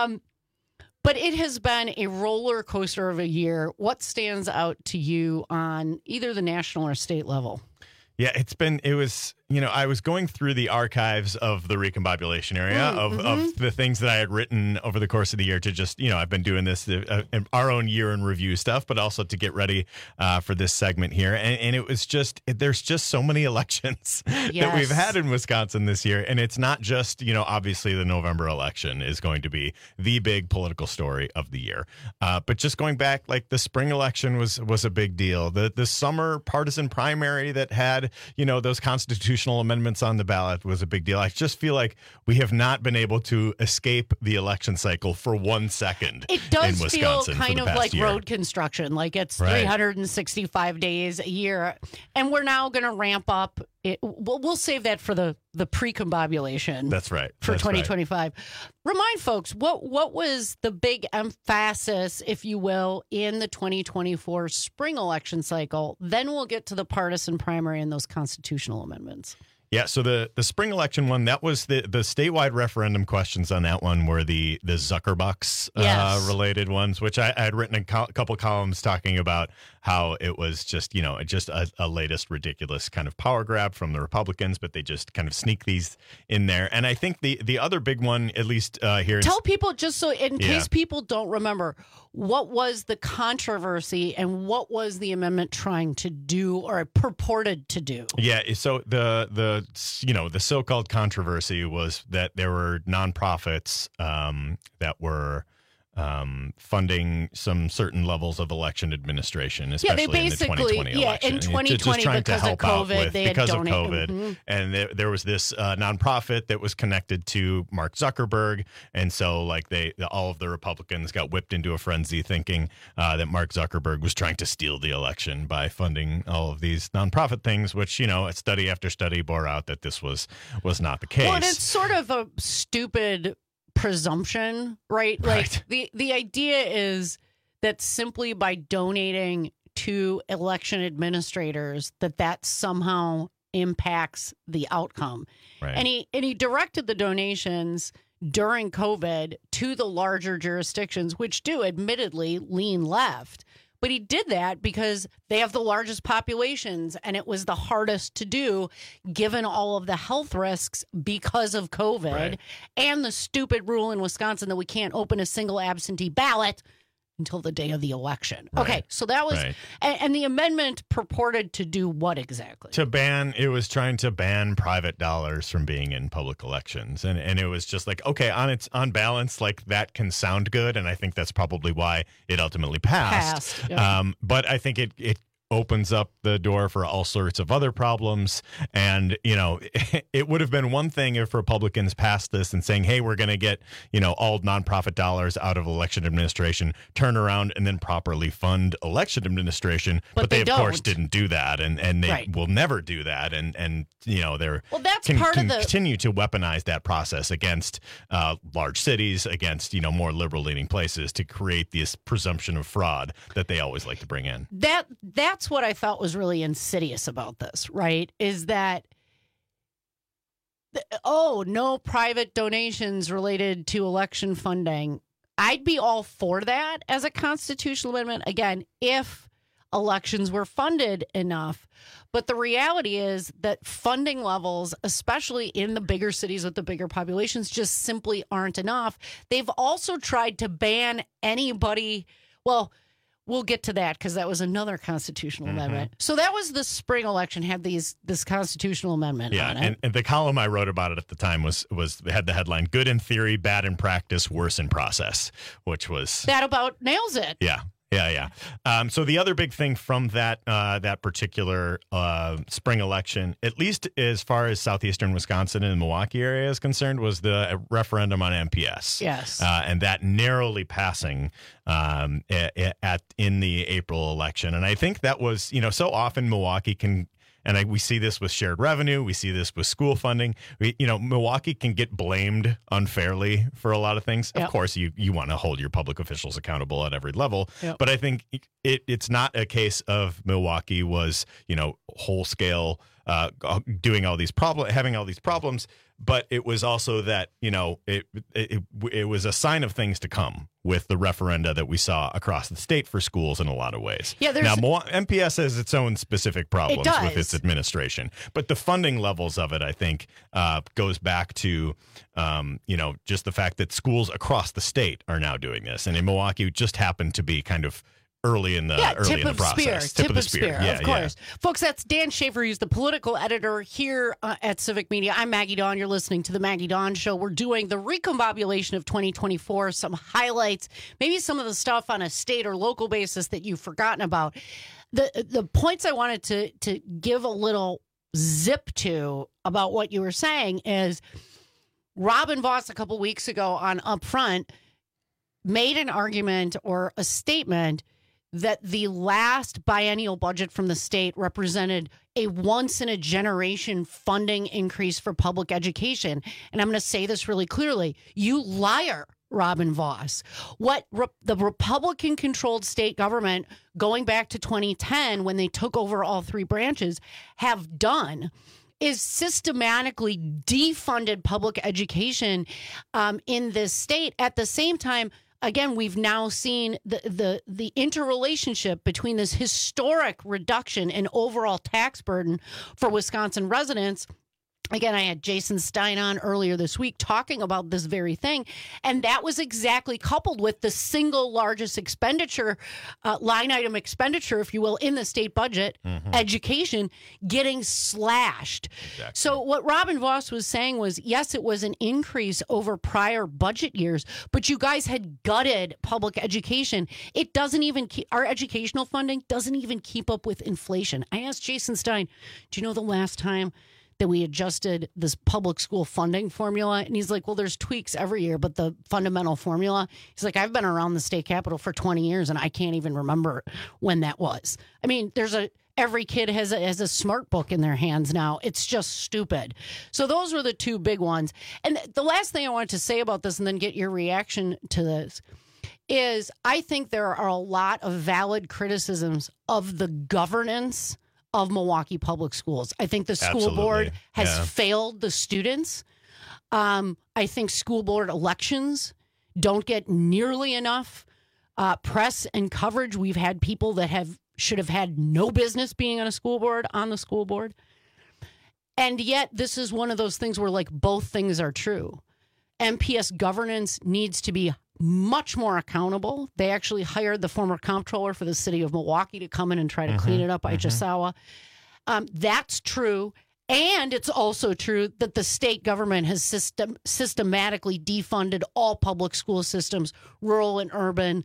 But it has been a roller coaster of a year. What stands out to you on either the national or state level? Yeah, it was, I was going through the archives of the recombobulation area of the things that I had written over the course of the year to just, I've been doing this, our own year in review stuff, but also to get ready for this segment here. And it was just, there's just so many elections that we've had in Wisconsin this year. And it's not just, obviously the November election is going to be the big political story of the year. But just going back, like the spring election was a big deal. The summer partisan primary that had, those constitutional amendments on the ballot was a big deal. I just feel like we have not been able to escape the election cycle for 1 second. It does in Wisconsin feel kind of like year. Road construction, like it's 365 days a year. And we're now going to ramp up. We'll save that for the pre-combobulation. That's right. For 2025. Remind folks, what was the big emphasis, if you will, in the 2024 spring election cycle? Then we'll get to the partisan primary and those constitutional amendments. Yeah, so the spring election one, that was the statewide referendum questions on that one were the Zuckerbucks related ones, which I had written a couple columns talking about how it was just, just a latest ridiculous kind of power grab from the Republicans, but they just kind of sneak these in there. And I think the other big one, at least here. Tell people, just so in case people don't remember, what was the controversy and what was the amendment trying to do or purported to do? Yeah, so the so-called controversy was that there were nonprofits that were funding some certain levels of election administration, especially in the 2020 election. In 2020 because of COVID, they had donated. Mm-hmm. And there was this nonprofit that was connected to Mark Zuckerberg, and so all of the Republicans got whipped into a frenzy thinking that Mark Zuckerberg was trying to steal the election by funding all of these nonprofit things, which study after study bore out that this was not the case. Well, and it's sort of a stupid presumption, right? Like the idea is that simply by donating to election administrators that somehow impacts the outcome. Right. And he directed the donations during COVID to the larger jurisdictions, which do admittedly lean left. But he did that because they have the largest populations, and it was the hardest to do given all of the health risks because of COVID and the stupid rule in Wisconsin that we can't open a single absentee ballot until the day of the election. Right. Okay, so that was, and the amendment purported to do what exactly? It was trying to ban private dollars from being in public elections. And it was just like, okay, on balance, like that can sound good. And I think that's probably why it ultimately passed. Yeah. But I think it opens up the door for all sorts of other problems. And, it would have been one thing if Republicans passed this and saying, hey, we're going to get, all nonprofit dollars out of election administration, turn around and then properly fund election administration. But they of course didn't do that. And they will never do that. And they're continue to weaponize that process against large cities, against, more liberal leaning places to create this presumption of fraud that they always like to bring in. That's what I thought was really insidious about this, right? Is that, no private donations related to election funding. I'd be all for that as a constitutional amendment, again, if elections were funded enough. But the reality is that funding levels, especially in the bigger cities with the bigger populations, just simply aren't enough. They've also tried to ban anybody, we'll get to that because that was another constitutional amendment. So that was the spring election, had this constitutional amendment on it. And the column I wrote about it at the time had the headline, "Good in theory, bad in practice, worse in process," which was... That about nails it. Yeah. So the other big thing from that particular spring election, at least as far as southeastern Wisconsin and the Milwaukee area is concerned, was the referendum on MPS. Yes, and that narrowly passing in the April election. And I think that was, so often Milwaukee can And we see this with shared revenue. We see this with school funding. Milwaukee can get blamed unfairly for a lot of things. Of course, you want to hold your public officials accountable at every level. But I think it's not a case of Milwaukee was, whole scale doing all these having all these problems. But it was also that, it was a sign of things to come with the referenda that we saw across the state for schools in a lot of ways. Yeah, now, MPS has its own specific problems with its administration. But the funding levels of it, I think, goes back to, just the fact that schools across the state are now doing this. And in Milwaukee, just happened to be kind of early in the process. Tip of the spear, of course. Folks, that's Dan Schaefer. He's the political editor here at Civic Media. I'm Maggie Dawn. You're listening to The Maggie Dawn Show. We're doing the recombobulation of 2024, some highlights, maybe some of the stuff on a state or local basis that you've forgotten about. The points I wanted to give a little zip to about what you were saying is Robin Vos a couple weeks ago on Upfront made an argument or a statement that the last biennial budget from the state represented a once-in-a-generation funding increase for public education. And I'm going to say this really clearly. You liar, Robin Vos. What the Republican-controlled state government, going back to 2010 when they took over all three branches, have done is systematically defunded public education in this state. At the same time, again, we've now seen the interrelationship between this historic reduction in overall tax burden for Wisconsin residents. Again, I had Jason Stein on earlier this week talking about this very thing, and that was exactly coupled with the single largest expenditure, line item expenditure, if you will, in the state budget, education, getting slashed. Exactly. So what Robin Vos was saying was, yes, it was an increase over prior budget years, but you guys had gutted public education. It doesn't even our educational funding doesn't even keep up with inflation. I asked Jason Stein, do you know the last time that we adjusted this public school funding formula? And he's like, well, there's tweaks every year, but the fundamental formula, he's like, I've been around the state capitol for 20 years and I can't even remember when that was. I mean, every kid has a smart book in their hands now. It's just stupid. So those were the two big ones. And the last thing I wanted to say about this and then get your reaction to this is I think there are a lot of valid criticisms of the governance of Milwaukee Public Schools. I think the school board has failed the students. I think school board elections don't get nearly enough press and coverage. We've had people that should have had no business being on the school board. And yet this is one of those things where like both things are true. MPS governance needs to be much more accountable. They actually hired the former comptroller for the city of Milwaukee to come in and try to clean it up, Ichisawa. That's true. And it's also true that the state government has systematically defunded all public school systems, rural and urban,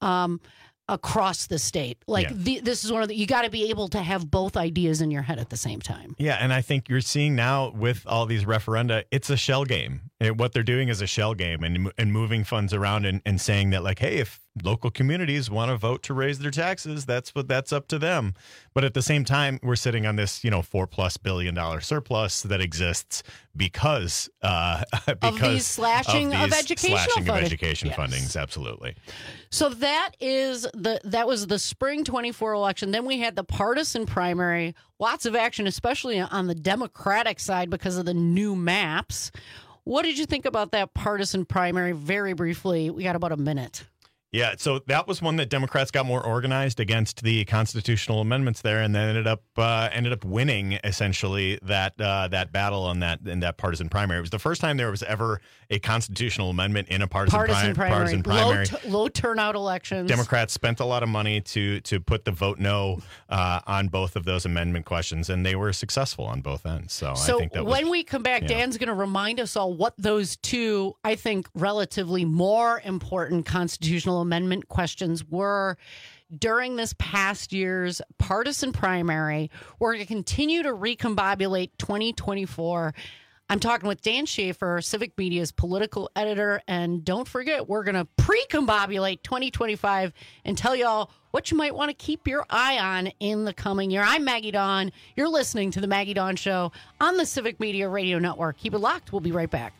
across the state. This is one of you got to be able to have both ideas in your head at the same time. Yeah, and I think you're seeing now with all these referenda, it's a shell game. What they're doing is a shell game and moving funds around and saying that, like, hey, if local communities want to vote to raise their taxes, that's up to them. But at the same time, we're sitting on this, $4+ billion surplus that exists because of these slashing of education fundings. Absolutely. So that was the spring 24 election. Then we had the partisan primary. Lots of action, especially on the Democratic side because of the new maps. What did you think about that partisan primary? Very briefly, we got about a minute. Yeah, so that was one that Democrats got more organized against the constitutional amendments there, and then ended up winning essentially that battle in that partisan primary. It was the first time there was ever a constitutional amendment in a partisan primary. Low turnout elections. Democrats spent a lot of money to put the vote no on both of those amendment questions, and they were successful on both ends. So I think that when we come back, Dan's going to remind us all what those two, I think, relatively more important constitutional amendment questions were during this past year's partisan primary. We're going to continue to recombobulate 2024. I'm talking with Dan Schaefer, Civic Media's political editor. And don't forget, we're going to pre-combobulate 2025 and tell y'all what you might want to keep your eye on in the coming year. I'm Maggie Dawn. You're listening to The Maggie Dawn Show on the Civic Media Radio Network. Keep it locked. We'll be right back.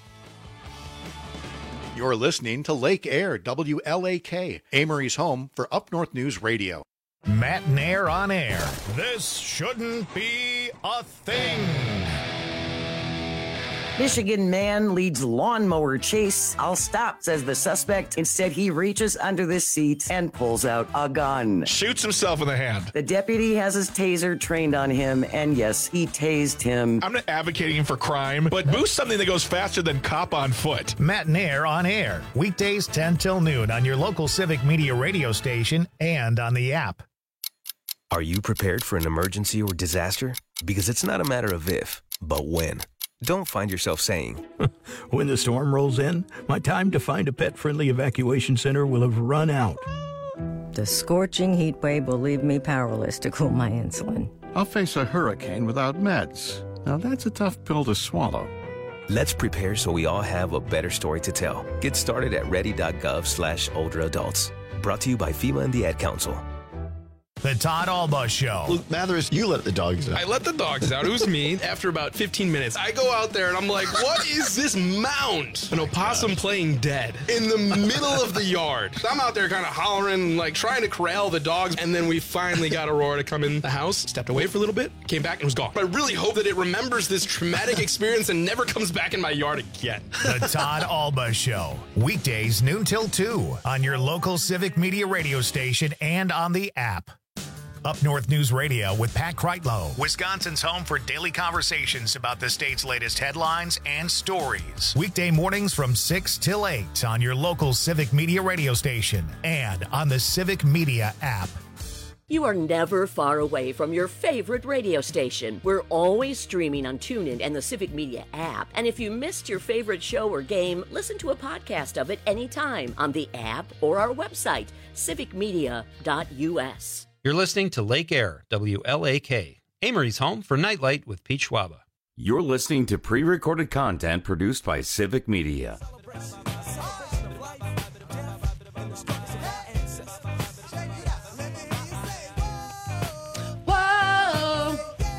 You're listening to Lake Air, WLAK, Amory's home for Up North News Radio. Matt Nair on air. This shouldn't be a thing. Michigan man leads lawnmower chase. I'll stop, says the suspect. Instead, he reaches under the seat and pulls out a gun. Shoots himself in the hand. The deputy has his taser trained on him, and yes, he tased him. I'm not advocating for crime, but boost something that goes faster than cop on foot. Matt Nair on air. Weekdays 10 till noon on your local Civic Media radio station and on the app. Are you prepared for an emergency or disaster? Because it's not a matter of if, but when. Don't find yourself saying, when the storm rolls in, my time to find a pet-friendly evacuation center will have run out. The scorching heat wave will leave me powerless to cool my insulin. I'll face a hurricane without meds. Now that's a tough pill to swallow. Let's prepare so we all have a better story to tell. Get started at ready.gov/older adults. Brought to you by FEMA and the Ad Council. The Todd Alba Show. Luke Mathers, you let the dogs out. I let the dogs out. It was me. After about 15 minutes, I go out there and I'm like, what is this mound? An opossum playing dead in the middle of the yard. So I'm out there kind of hollering, like trying to corral the dogs. And then we finally got Aurora to come in the house, stepped away for a little bit, came back and was gone. I really hope that it remembers this traumatic experience and never comes back in my yard again. The Todd Alba Show. Weekdays noon till 2 on your local Civic Media radio station and on the app. Up North News Radio with Pat Kreitlow, Wisconsin's home for daily conversations about the state's latest headlines and stories. Weekday mornings from 6 till 8 on your local Civic Media radio station and on the Civic Media app. You are never far away from your favorite radio station. We're always streaming on TuneIn and the Civic Media app. And if you missed your favorite show or game, listen to a podcast of it anytime on the app or our website, civicmedia.us. You're listening to Lake Air, WLAK, Amory's home for Nightlight with Pete Schwaba. You're listening to pre-recorded content produced by Civic Media. Whoa!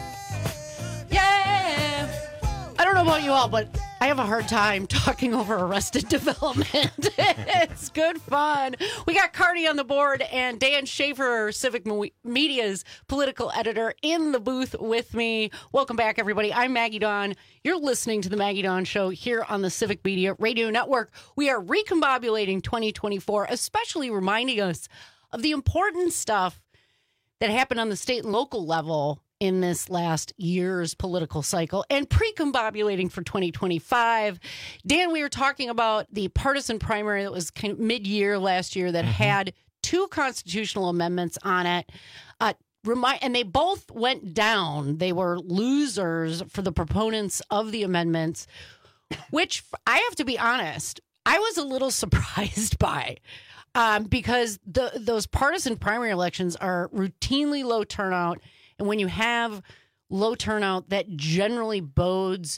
Yeah! I don't know about you all, but I have a hard time talking over Arrested Development. It's good fun. We got Cardi on the board and Dan Schaefer, Civic Media's political editor, in the booth with me. Welcome back, everybody. I'm Maggie Dawn. You're listening to The Maggie Dawn Show here on the Civic Media Radio Network. We are recombobulating 2024, especially reminding us of the important stuff that happened on the state and local level in this last year's political cycle and pre-combobulating for 2025. Dan, we were talking about the partisan primary that was kind of mid-year last year that had two constitutional amendments on it. And they both went down. They were losers for the proponents of the amendments, which I have to be honest, I was a little surprised by. Because those partisan primary elections are routinely low turnout. And when you have low turnout, that generally bodes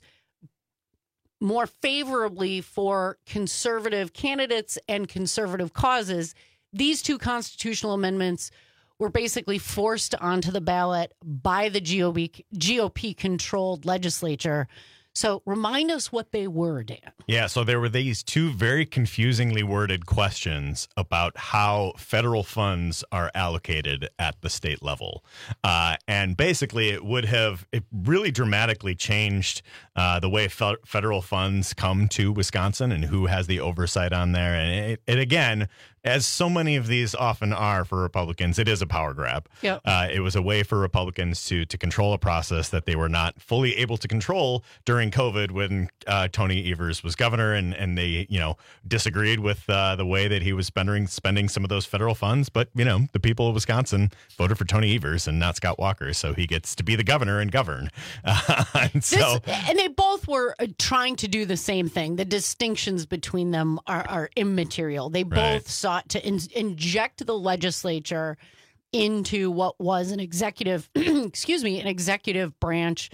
more favorably for conservative candidates and conservative causes. These two constitutional amendments were basically forced onto the ballot by the GOP-controlled legislature. So remind us what they were, Dan. Yeah, so there were these two very confusingly worded questions about how federal funds are allocated at the state level. And basically, it really dramatically changed the way federal funds come to Wisconsin and who has the oversight on there. And it again, as so many of these often are for Republicans, it is a power grab. Yep. It was a way for Republicans to control a process that they were not fully able to control during COVID when Tony Evers was governor, and they disagreed with the way that he was spending some of those federal funds. But the people of Wisconsin voted for Tony Evers and not Scott Walker, so he gets to be the governor and govern. And they both were trying to do the same thing. The distinctions between them are immaterial. They both sought to inject the legislature into what was an executive, an executive branch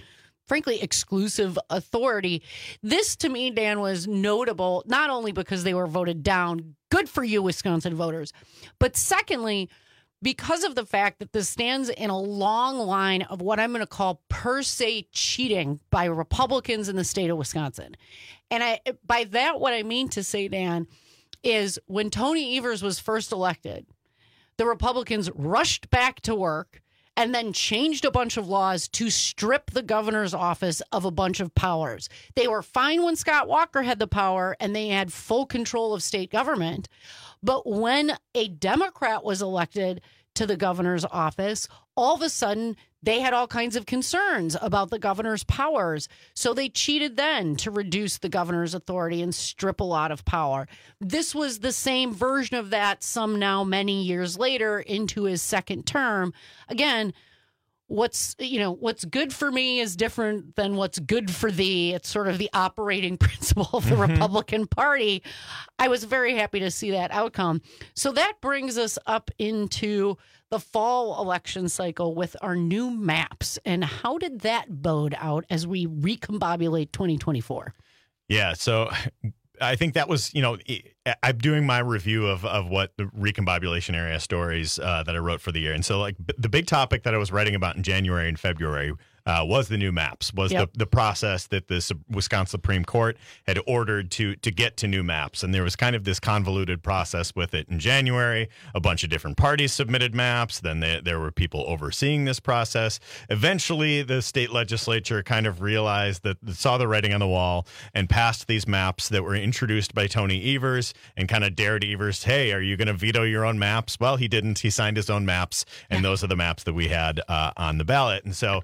frankly, exclusive authority. This, to me, Dan, was notable, not only because they were voted down, good for you, Wisconsin voters, but secondly, because of the fact that this stands in a long line of what I'm going to call per se cheating by Republicans in the state of Wisconsin. And by that, what I mean to say, Dan, is when Tony Evers was first elected, the Republicans rushed back to work and then changed a bunch of laws to strip the governor's office of a bunch of powers. They were fine when Scott Walker had the power and they had full control of state government. But when a Democrat was elected to the governor's office, all of a sudden they had all kinds of concerns about the governor's powers. So they cheated then to reduce the governor's authority and strip a lot of power. This was the same version of that some now many years later into his second term. Again, what's good for me is different than what's good for thee. It's sort of the operating principle of the Republican Party. I was very happy to see that outcome. So that brings us up into the fall election cycle with our new maps. And how did that bode out as we recombobulate 2024? Yeah, so I think that was, I'm doing my review of what the recombobulation area stories that I wrote for the year. And so like the big topic that I was writing about in January and February was the new maps, was the process that the Wisconsin Supreme Court had ordered to get to new maps. And there was kind of this convoluted process with it in January. A bunch of different parties submitted maps. Then there were people overseeing this process. Eventually, the state legislature kind of realized saw the writing on the wall and passed these maps that were introduced by Tony Evers and kind of dared Evers, hey, are you going to veto your own maps? Well, he didn't. He signed his own maps, and those are the maps that we had on the ballot. And so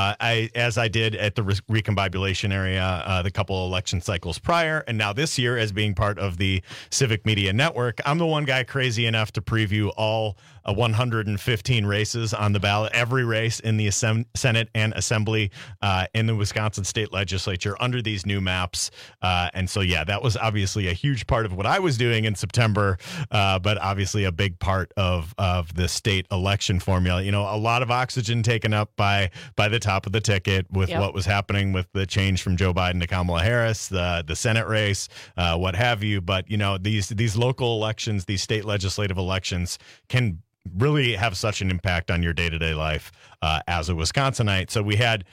as I did at the recombobulation area the couple election cycles prior, and now this year as being part of the Civic Media Network, I'm the one guy crazy enough to preview all 115 races on the ballot, every race in the Senate and Assembly in the Wisconsin State Legislature under these new maps. And so, yeah, that was obviously a huge part of what I was doing in September, but obviously a big part of the state election formula. A lot of oxygen taken up by the top of the ticket with what was happening with the change from Joe Biden to Kamala Harris, the Senate race, what have you. But, these local elections, these state legislative elections can really have such an impact on your day-to-day life as a Wisconsinite. So we had,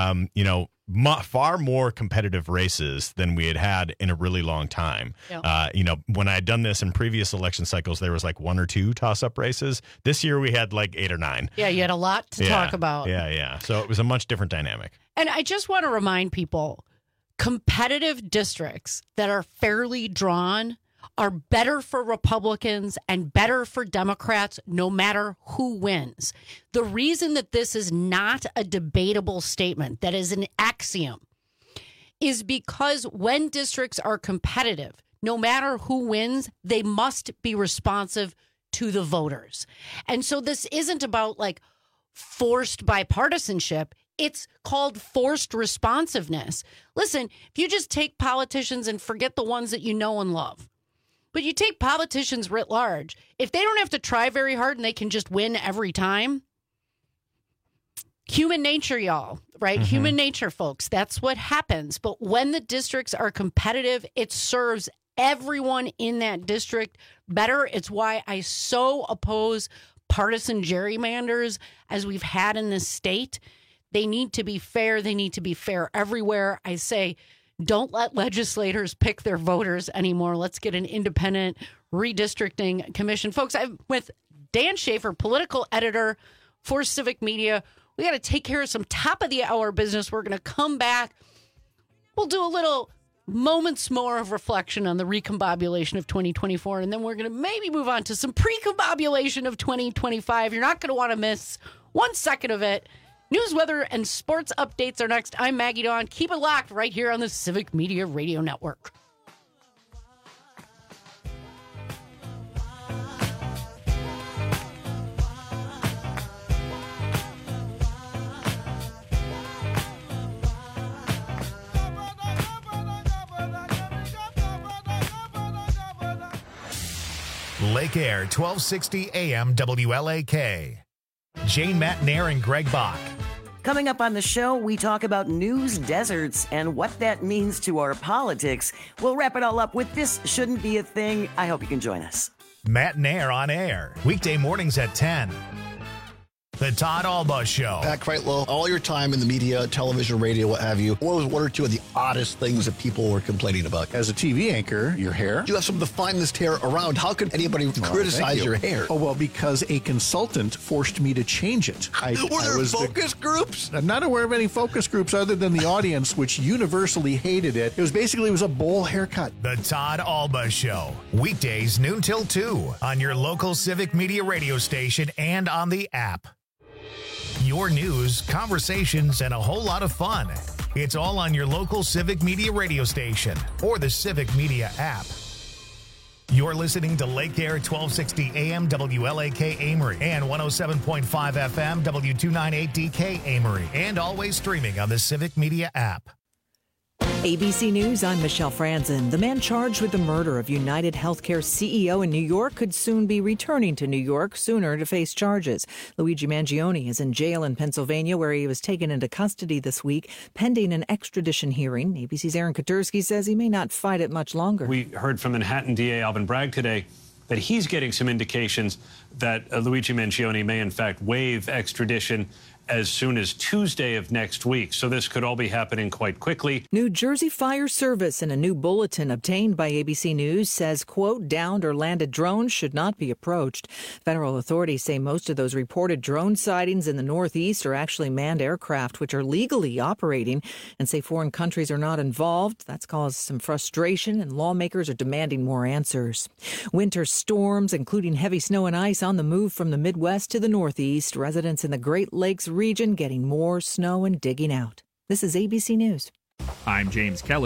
far more competitive races than we had in a really long time. When I had done this in previous election cycles, there was like 1 or 2 toss-up races. This year we had like 8 or 9. Yeah, you had a lot to talk about. Yeah. So it was a much different dynamic. And I just want to remind people, competitive districts that are fairly drawn are better for Republicans and better for Democrats, no matter who wins. The reason that this is not a debatable statement, that is an axiom, is because when districts are competitive, no matter who wins, they must be responsive to the voters. And so this isn't about like forced bipartisanship. It's called forced responsiveness. Listen, if you just take politicians and forget the ones that you know and love, but you take politicians writ large, if they don't have to try very hard and they can just win every time, human nature, y'all, right? Mm-hmm. Human nature, folks. That's what happens. But when the districts are competitive, it serves everyone in that district better. It's why I so oppose partisan gerrymanders as we've had in this state. They need to be fair. They need to be fair everywhere. I say, don't let legislators pick their voters anymore. Let's get an independent redistricting commission. Folks, I'm with Dan Schaefer, political editor for Civic Media. We got to take care of some top of the hour business. We're going to come back. We'll do a little moments more of reflection on the recombobulation of 2024, and then we're going to maybe move on to some pre-combobulation of 2025. You're not going to want to miss 1 second of it. News, weather, and sports updates are next. I'm Maggie Dawn. Keep it locked right here on the Civic Media Radio Network. Lake Air, 1260 AM WLAK. Jane Matt Nair and Greg Bach. Coming up on the show, we talk about news deserts and what that means to our politics. We'll wrap it all up with This Shouldn't Be a Thing. I hope you can join us. Matt Nair on air, weekday mornings at 10. The Todd Alba Show. Pat Kreitlow, all your time in the media, television, radio, what have you, what was one or two of the oddest things that people were complaining about? As a TV anchor, your hair. You have some of the finest hair around. How could anybody criticize your hair? Oh, well, because a consultant forced me to change it. Were there focus groups? I'm not aware of any focus groups other than the audience, which universally hated it. It was a bowl haircut. The Todd Alba Show. Weekdays noon till 2 on your local Civic Media radio station and on the app. Your news, conversations, and a whole lot of fun. It's all on your local Civic Media radio station or the Civic Media app. You're listening to Lake Air 1260 AM WLAK Amory and 107.5 FM W298DK Amory, and always streaming on the Civic Media app. ABC News, I'm Michelle Franzen. The man charged with the murder of United Healthcare CEO in New York could soon be returning to New York sooner to face charges. Luigi Mangione is in jail in Pennsylvania, where he was taken into custody this week, pending an extradition hearing. ABC's Aaron Katursky says he may not fight it much longer. We heard from Manhattan DA Alvin Bragg today that he's getting some indications that Luigi Mangione may in fact waive extradition as soon as Tuesday of next week. So this could all be happening quite quickly. New Jersey Fire Service in a new bulletin obtained by ABC News says, quote, downed or landed drones should not be approached. Federal authorities say most of those reported drone sightings in the Northeast are actually manned aircraft, which are legally operating, and say foreign countries are not involved. That's caused some frustration, and lawmakers are demanding more answers. Winter storms, including heavy snow and ice, on the move from the Midwest to the Northeast. Residents in the Great Lakes region getting more snow and digging out. This is ABC News. I'm James Kelly.